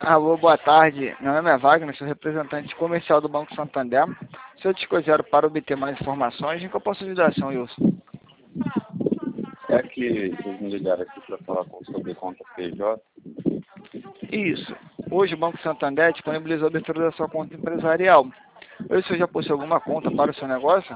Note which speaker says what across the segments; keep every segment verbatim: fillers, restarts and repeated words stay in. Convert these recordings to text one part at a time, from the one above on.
Speaker 1: Alô, boa tarde. Meu nome é Wagner, sou representante comercial do Banco Santander. Se eu te considero para obter mais informações, em que eu posso ajudar, senhor Wilson?
Speaker 2: É que vocês me ligaram aqui para falar com- sobre conta P J.
Speaker 1: Isso. Hoje o Banco Santander disponibilizou a abertura da sua conta empresarial. Hoje o senhor já possui alguma conta para o seu negócio?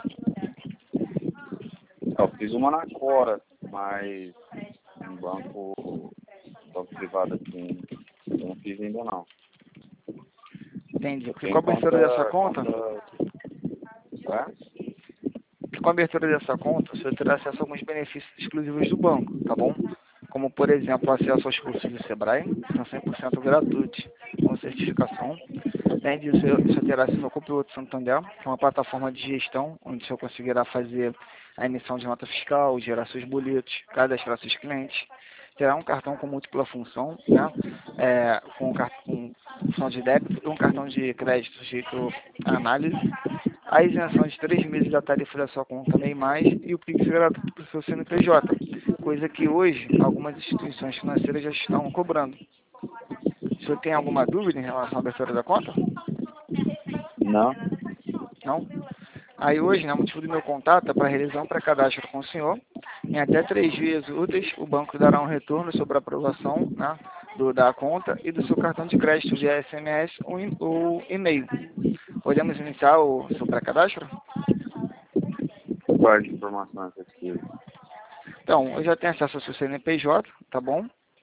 Speaker 2: Eu fiz uma na Cora, mas um banco, banco privado assim, eu não fiz ainda não.
Speaker 1: Entendi.
Speaker 2: Eu
Speaker 1: Porque com
Speaker 2: tenho
Speaker 1: a abertura dessa conta,
Speaker 2: conta... É?
Speaker 1: com a abertura dessa conta, o senhor terá acesso a alguns benefícios exclusivos do banco, tá bom? Como, por exemplo, acesso aos cursos do Sebrae, que são cem por cento gratuitos, com certificação. Além disso, o senhor terá acesso ao Copiloto Santander, que é uma plataforma de gestão, onde o senhor conseguirá fazer a emissão de nota fiscal, gerar seus boletos, cadastrar seus clientes. Terá um cartão com múltipla função, né? É, com, com função de débito e um cartão de crédito sujeito à análise. A isenção de três meses da tarifa da sua conta MEI Mais e o Pix gratuito para o seu C N P J, coisa que hoje algumas instituições financeiras já estão cobrando. O senhor tem alguma dúvida em relação à abertura da conta?
Speaker 2: Não.
Speaker 1: Não? Aí hoje, né, o motivo do meu contato é para realizar um pré-cadastro com o senhor. Em até três dias úteis, o banco dará um retorno sobre a aprovação, né, do, da conta e do seu cartão de crédito via S M S ou, e- ou e-mail. Podemos iniciar o seu pré-cadastro?
Speaker 2: Quais informações você precisa?
Speaker 1: Então, eu já tenho acesso ao seu C N P J, tá bom?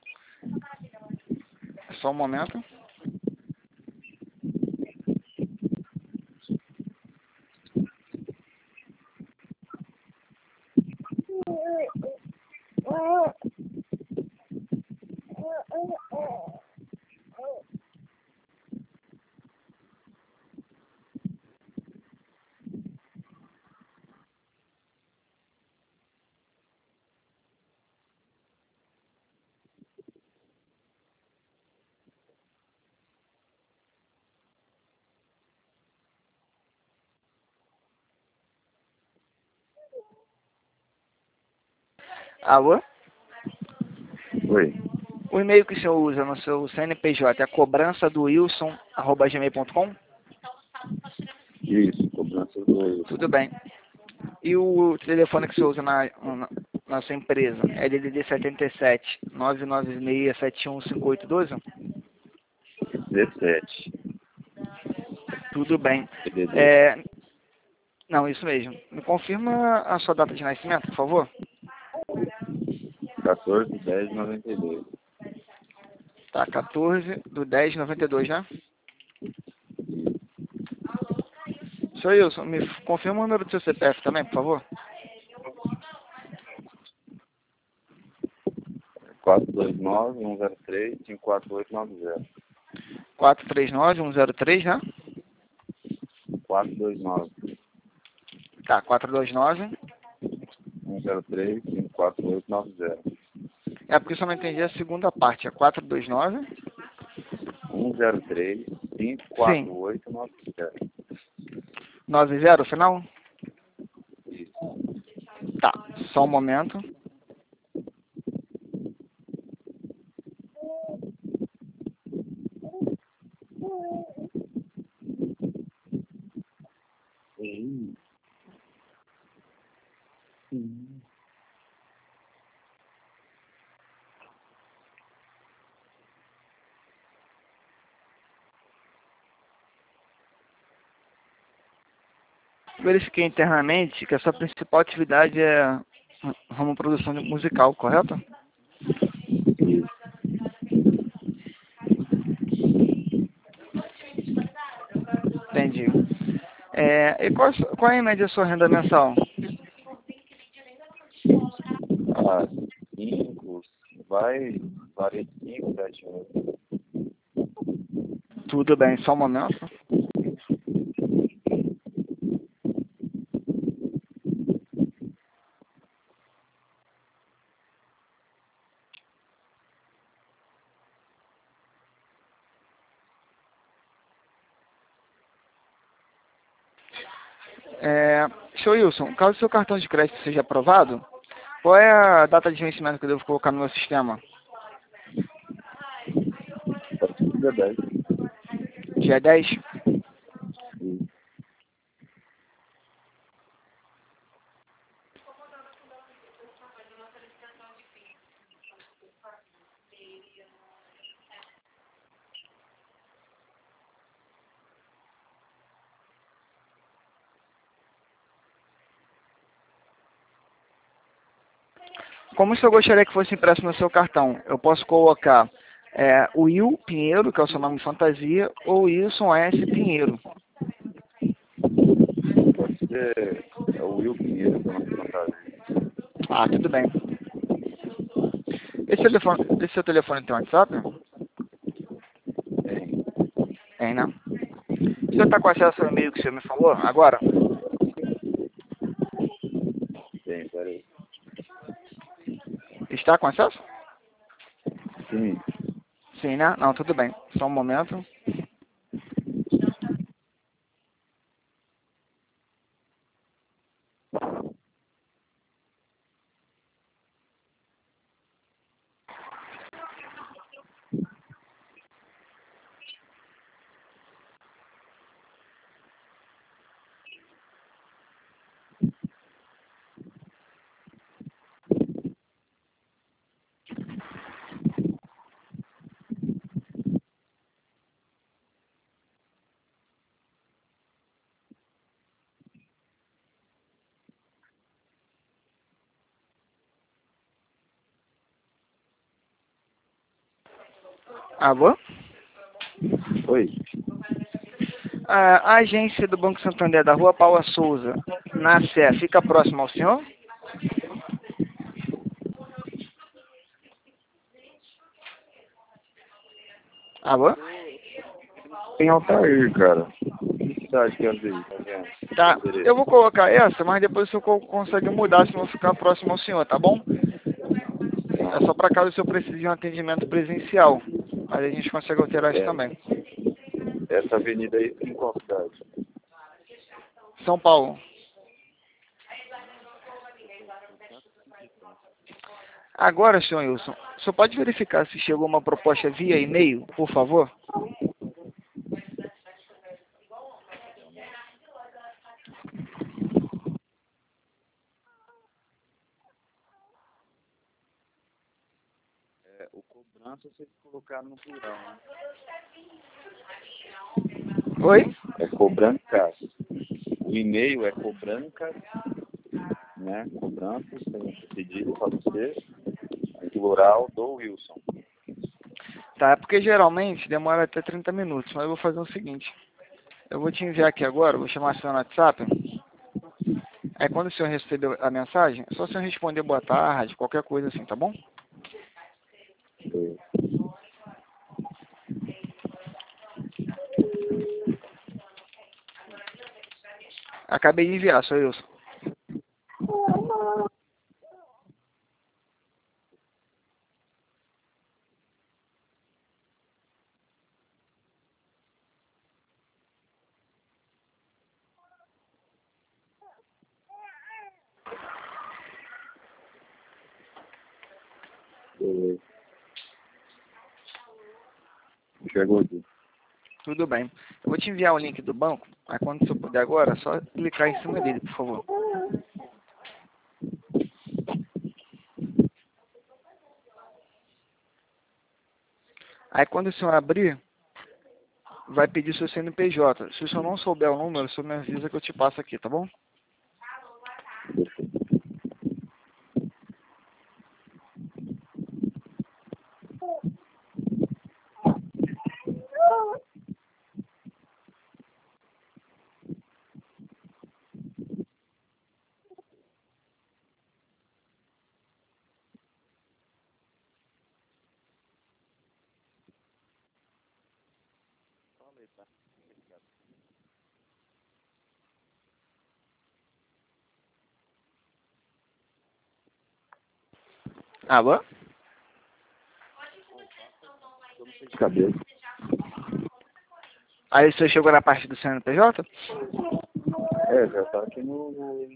Speaker 1: Só um momento. Alô?
Speaker 2: Oi.
Speaker 1: O e-mail que o senhor usa no seu C N P J é cobrança do wilson arroba gmail ponto com?
Speaker 2: Isso, cobrança do...
Speaker 1: Tudo bem. E o telefone que o senhor usa na, na, na sua empresa é D D D setenta e sete, nove nove seis, sete um cinco oito um dois?
Speaker 2: dezessete.
Speaker 1: Tudo bem.
Speaker 2: D D D.
Speaker 1: É, não, isso mesmo. Me confirma a sua data de nascimento, por favor?
Speaker 2: quatorze de dez de noventa e dois.
Speaker 1: Tá, quatorze do dez de noventa e dois, né? Senhor Wilson, me confirma o número do seu C P F também, por favor?
Speaker 2: quatro dois nove, um zero três, cinco quatro oito nove zero.
Speaker 1: quatro três nove um zero três, né?
Speaker 2: quatro dois nove,
Speaker 1: Tá, quatro dois nove.
Speaker 2: um zero três, cinco quatro oito nove zero.
Speaker 1: É porque eu só não entendi a segunda parte. É quatro dois nove?
Speaker 2: um zero três, cinco
Speaker 1: Sim.
Speaker 2: quatro oito nove zero.
Speaker 1: nove zero, final?
Speaker 2: Isso.
Speaker 1: Tá, só um momento.
Speaker 2: Sim. Sim.
Speaker 1: Verifiquei internamente que a sua principal atividade é ramo produção de musical, correto?
Speaker 2: Isso.
Speaker 1: Entendi. É, e qual, qual é em média a sua renda mensal?
Speaker 2: Ah, cinco, vai, varia de cinco, sete, oito.
Speaker 1: Tudo bem, só um momento. É, senhor Wilson, caso o seu cartão de crédito seja aprovado, qual é a data de vencimento que eu devo colocar no meu sistema?
Speaker 2: Pode ser dia dez.
Speaker 1: Dia dez?
Speaker 2: Sim.
Speaker 1: Como o senhor gostaria que fosse impresso no seu cartão? Eu posso colocar é, Will Pinheiro, que é o seu nome fantasia, ou Wilson S. Pinheiro.
Speaker 2: Pode ser é o Will Pinheiro, que é o nome fantasia.
Speaker 1: Ah, tudo bem. Esse, telefone, esse seu telefone tem WhatsApp?
Speaker 2: Tem.
Speaker 1: Tem, né? O senhor está com acesso ao e-mail que o senhor me falou agora?
Speaker 2: Tem, peraí.
Speaker 1: Está com acesso?
Speaker 2: Sim.
Speaker 1: Sim, né? Não, tudo bem. Só um momento. Alô?
Speaker 2: Oi.
Speaker 1: A, a agência do Banco Santander da Rua Paula Souza, na Sé, fica próximo ao senhor? Alô?
Speaker 2: Tem Altair, cara. Que cidade que é dele? Tá vendo?
Speaker 1: Tá,
Speaker 2: Endereço.
Speaker 1: eu vou colocar essa, mas depois o senhor co- consegue mudar se não ficar próximo ao senhor, tá bom? É só para caso o senhor precise de um atendimento presencial. Mas a gente consegue alterar isso
Speaker 2: É.
Speaker 1: também.
Speaker 2: Essa avenida aí tem qual cidade?
Speaker 1: São Paulo. Agora, senhor Wilson, o senhor pode verificar se chegou uma proposta via e-mail, por favor?
Speaker 2: É, o cobrança vocês colocaram no plural, né?
Speaker 1: Oi?
Speaker 2: É cobrancas. O e-mail é cobrancas, né? Cobranças, tem um pedido para você, em plural do Wilson.
Speaker 1: Tá, é porque geralmente demora até trinta minutos, mas eu vou fazer o seguinte. Eu vou te enviar aqui agora, vou chamar o senhor no WhatsApp. Aí quando o senhor receber a mensagem, é só o senhor responder boa tarde, qualquer coisa assim, tá bom?
Speaker 2: É.
Speaker 1: Acabei de enviar, sou Wilson.
Speaker 2: É. Chegou aqui.
Speaker 1: Tudo bem. Eu vou te enviar o link do banco, aí quando o senhor puder agora, é só clicar em cima dele, por favor. Aí quando o senhor abrir, vai pedir seu C N P J. Se o senhor não souber o número, o senhor me avisa que eu te passo aqui, tá bom? Alô?
Speaker 2: De cabeça.
Speaker 1: Aí o senhor chegou na parte do C N P J?
Speaker 2: É, já tá aqui no.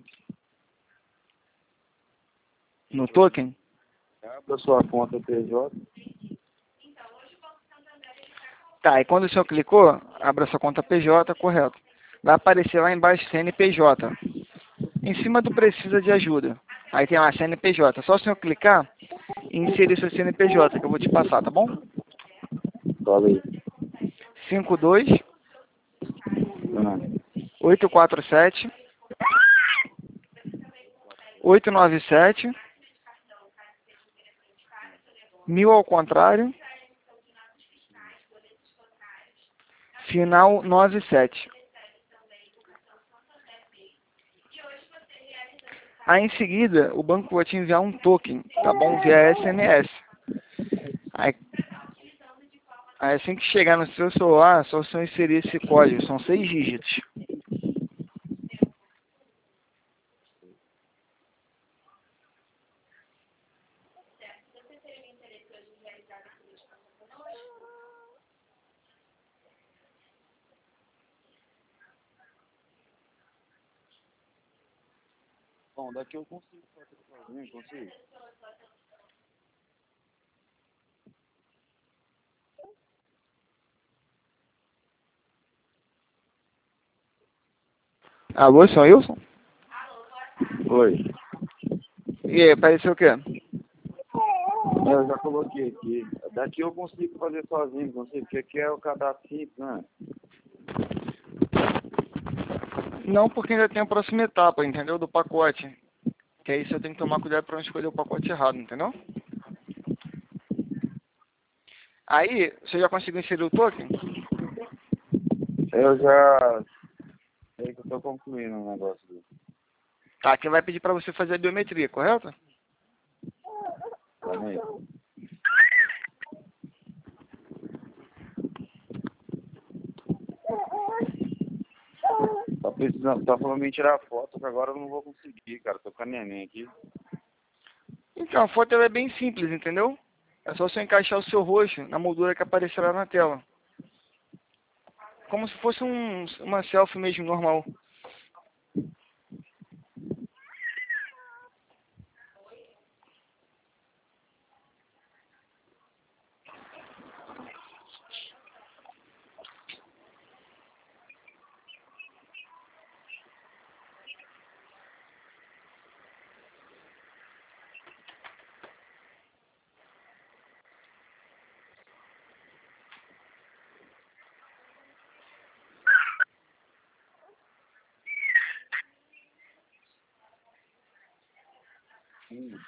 Speaker 1: No token?
Speaker 2: Abra sua conta P J.
Speaker 1: Tá, e quando o senhor clicou, abra sua conta P J, correto. Vai aparecer lá embaixo C N P J. Em cima do precisa de ajuda. Aí tem lá C N P J. Só o senhor clicar e inserir seu C N P J, que eu vou te passar, tá bom?
Speaker 2: Fala aí.
Speaker 1: cinco dois
Speaker 2: Ah,
Speaker 1: oito quatro sete oito nove sete mil ao contrário, final nove sete. Aí em seguida, o banco vai te enviar um token, tá bom? Via S M S. Aí, aí assim que chegar no seu celular, é só você inserir esse código, são seis dígitos.
Speaker 2: bom, daqui eu consigo fazer sozinho, consigo.
Speaker 1: Alô, senhor Wilson?
Speaker 2: Oi.
Speaker 1: E aí, apareceu o quê?
Speaker 2: Eu já coloquei aqui. Daqui eu consigo fazer sozinho, consigo, porque aqui é o cadastro simples, né?
Speaker 1: Não, porque ainda tem a próxima etapa, entendeu? Do pacote. Que aí você tem que tomar cuidado para não escolher o pacote errado, entendeu? Aí, você já conseguiu inserir o token?
Speaker 2: Eu já sei que eu tô concluindo o negócio dele.
Speaker 1: Tá, que vai pedir para você fazer a biometria, correto?
Speaker 2: Calma aí. Tá precisando, tá falando me tirar foto, que agora eu não vou conseguir, cara. Tô com a neném aqui.
Speaker 1: Então, a foto ela é bem simples, entendeu? É só você encaixar o seu rosto na moldura que aparecerá na tela. Como se fosse um, uma selfie mesmo, normal.
Speaker 2: Hum.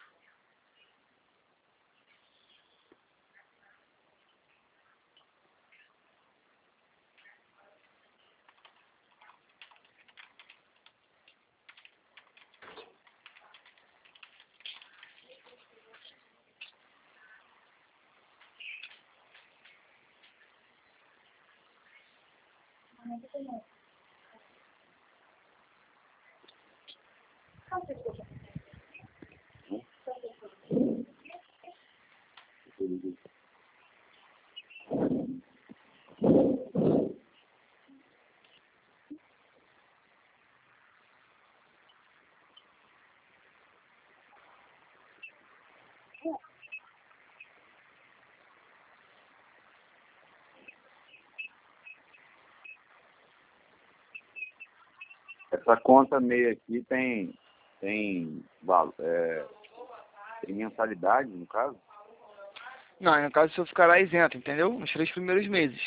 Speaker 2: Essa conta meia aqui tem, tem, valo- é, tem mensalidade, no caso?
Speaker 1: Não, no caso o senhor ficará isento, entendeu? Nos três primeiros meses.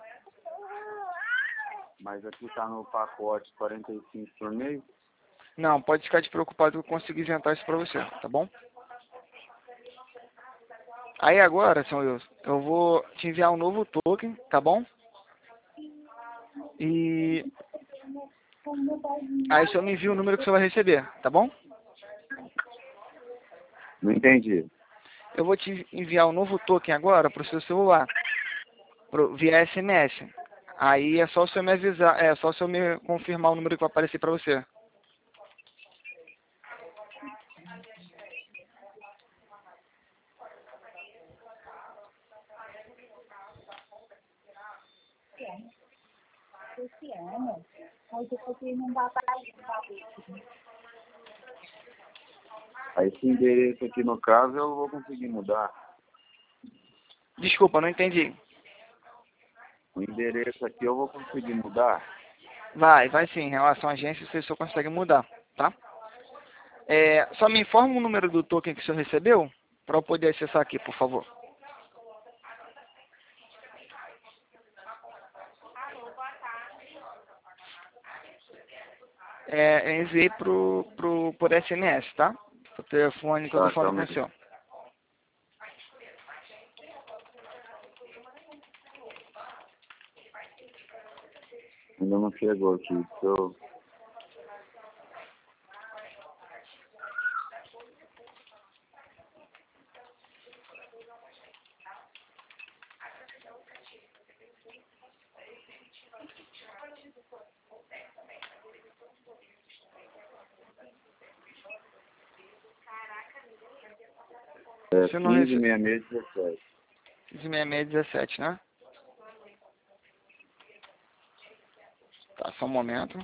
Speaker 2: Mas aqui tá no pacote quarenta e cinco por mês.
Speaker 1: Não, pode ficar despreocupado que eu consigo isentar isso pra você, tá bom? Aí agora, senhor Wilson, eu vou te enviar um novo token, tá bom? E aí o senhor me envia o número que o senhor vai receber, tá bom?
Speaker 2: Não entendi.
Speaker 1: Eu vou te enviar um novo token agora pro seu celular, pro, via S M S. Aí é só o senhor me avisar, é só o senhor me confirmar o número que vai aparecer pra você.
Speaker 2: Aí esse endereço aqui no caso eu vou conseguir mudar.
Speaker 1: Desculpa, não entendi.
Speaker 2: O endereço aqui eu vou conseguir mudar?
Speaker 1: Vai, vai sim. Em relação à agência, você só consegue mudar, tá? É, só me informa o número do token que o senhor recebeu, para eu poder acessar aqui, por favor. É, eu enviei pro, pro, por S M S, tá? Pro telefone que eu tô
Speaker 2: Tá,
Speaker 1: falando com
Speaker 2: calma
Speaker 1: o
Speaker 2: aí.
Speaker 1: senhor.
Speaker 2: Ainda não chegou aqui. Se eu... É
Speaker 1: Se eu não
Speaker 2: quinze,
Speaker 1: rece...
Speaker 2: sessenta e seis, dezessete.
Speaker 1: quinze sessenta e seis dezessete, né? Tá, só um momento.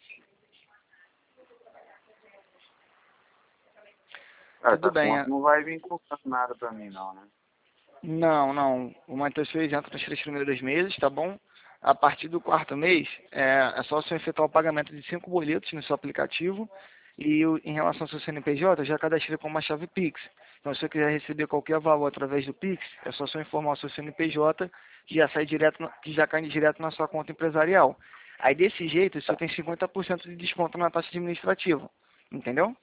Speaker 2: Ah,
Speaker 1: Tudo
Speaker 2: essa
Speaker 1: bem.
Speaker 2: conta
Speaker 1: é-
Speaker 2: não vai vir custando nada pra mim, não, né?
Speaker 1: Não, não. O Matheus fez entra nos três primeiros meses, tá bom? A partir do quarto mês, é, é só o senhor efetuar o pagamento de cinco boletos no seu aplicativo. E o- em relação ao seu C N P J, eu já cadastrei com uma chave Pix. Então, se você quiser receber qualquer valor através do Pix, é só o senhor informar o seu C N P J, que já sai direto, na- que já cai direto na sua conta empresarial. Aí, desse jeito, o senhor tem cinquenta por cento de desconto na taxa administrativa. Entendeu?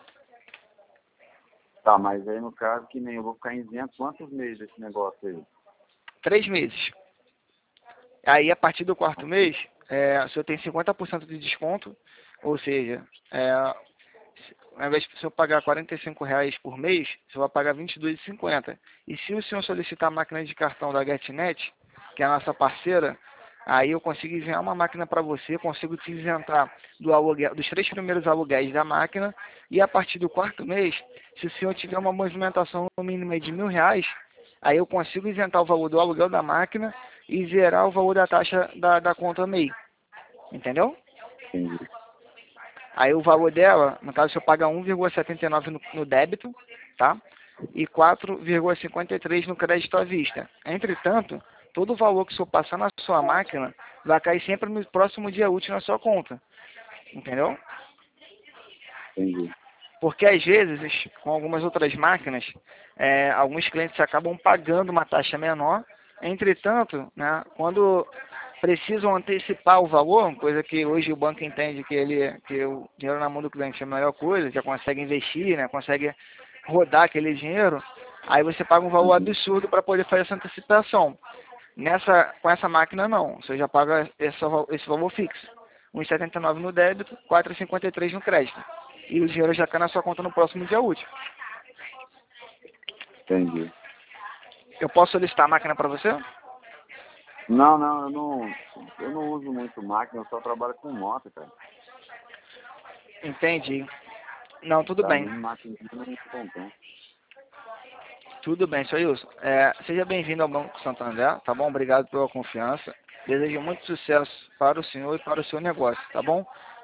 Speaker 2: Tá, mas aí no caso que nem eu vou ficar isento quantos meses desse negócio aí?
Speaker 1: Três meses. Aí, a partir do quarto mês, é, o senhor tem cinquenta por cento de desconto, ou seja, é, ao invés de o senhor pagar quarenta e cinco reais por mês, o senhor vai pagar vinte e dois reais e cinquenta centavos. E se o senhor solicitar a máquina de cartão da GetNet, que é a nossa parceira, aí eu consigo enviar uma máquina para você, consigo te isentar do aluguel, dos três primeiros aluguéis da máquina, e a partir do quarto mês, se o senhor tiver uma movimentação mínima de mil reais, aí eu consigo isentar o valor do aluguel da máquina e zerar o valor da taxa da, da conta M E I. Entendeu?
Speaker 2: Entendi.
Speaker 1: Aí o valor dela, no caso, você paga um vírgula setenta e nove no, no débito, tá? E quatro vírgula cinquenta e três no crédito à vista. Entretanto, todo o valor que o senhor passar na sua máquina vai cair sempre no próximo dia útil na sua conta. Entendeu?
Speaker 2: Entendi.
Speaker 1: Porque às vezes, com algumas outras máquinas, é, alguns clientes acabam pagando uma taxa menor. Entretanto, né, quando precisam antecipar o valor, coisa que hoje o banco entende que ele que o dinheiro na mão do cliente é a melhor coisa, já consegue investir, né, consegue rodar aquele dinheiro, aí você paga um valor
Speaker 2: Uhum.
Speaker 1: absurdo para poder fazer essa antecipação. Nessa, com essa máquina não, você já paga esse, esse valor fixo. um vírgula setenta e nove no débito, quatro vírgula cinquenta e três no crédito. E o dinheiro já cai na sua conta no próximo dia útil.
Speaker 2: Entendi.
Speaker 1: Eu posso solicitar a máquina para você?
Speaker 2: Não, não, eu não, eu não uso muito máquina, eu só trabalho com moto, cara.
Speaker 1: Entendi. Não, tudo
Speaker 2: Pra
Speaker 1: bem.
Speaker 2: mim, máquina não me compensa.
Speaker 1: Tudo bem, senhor Wilson. É, seja bem-vindo ao Banco Santander, tá bom? Obrigado pela confiança. Desejo muito sucesso para o senhor e para o seu negócio, tá bom?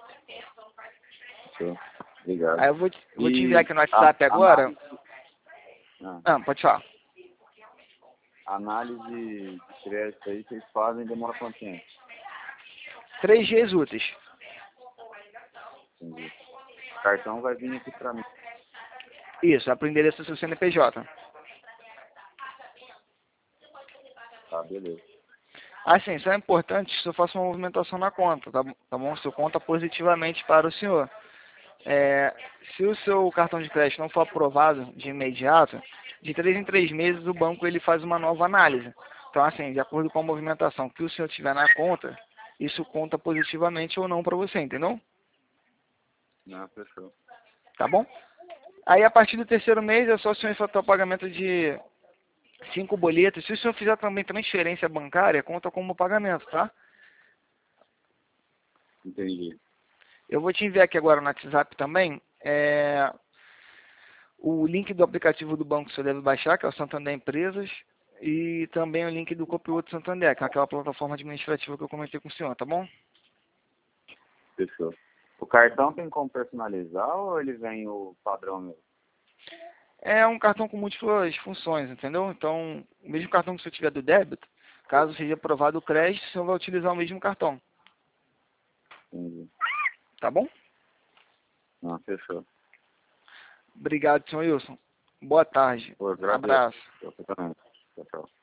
Speaker 2: Show. Obrigado.
Speaker 1: Aí eu vou te, vou te enviar
Speaker 2: E
Speaker 1: aqui no
Speaker 2: a,
Speaker 1: WhatsApp agora.
Speaker 2: análise, ah,
Speaker 1: Ah, pode falar.
Speaker 2: análise de crédito aí, vocês fazem, demora quanto tempo?
Speaker 1: Três dias úteis.
Speaker 2: Entendi. O cartão vai vir aqui pra mim.
Speaker 1: Isso, a endereço do seu C N P J.
Speaker 2: Tá, beleza.
Speaker 1: Assim, isso é importante que eu faça uma movimentação na conta, tá, bom? Tá bom? Se eu conta positivamente para o senhor. É, se o seu cartão de crédito não for aprovado de imediato, de três em três meses o banco ele faz uma nova análise. Então, assim, de acordo com a movimentação que o senhor tiver na conta, isso conta positivamente ou não para você, entendeu?
Speaker 2: Não, fechou.
Speaker 1: Tá bom? Aí, a partir do terceiro mês, é só o senhor efetuar o pagamento de cinco boletos. Se o senhor fizer também transferência bancária, conta como pagamento, tá?
Speaker 2: Entendi.
Speaker 1: Eu vou te enviar aqui agora no WhatsApp também é, o link do aplicativo do banco que você deve baixar, que é o Santander Empresas, e também o link do Copilot Santander, que é aquela plataforma administrativa que eu comentei com o senhor, tá bom?
Speaker 2: Fechou. O cartão tem como personalizar ou ele vem o padrão mesmo?
Speaker 1: É um cartão com múltiplas funções, entendeu? Então, o mesmo cartão que você tiver do débito, Caso seja aprovado o crédito, o senhor vai utilizar o mesmo cartão.
Speaker 2: Entendi.
Speaker 1: Tá bom?
Speaker 2: Não, fechou.
Speaker 1: Obrigado, senhor Wilson. Boa tarde.
Speaker 2: Pô, agradeço.
Speaker 1: Abraço.
Speaker 2: Eu também. Tchau, tchau.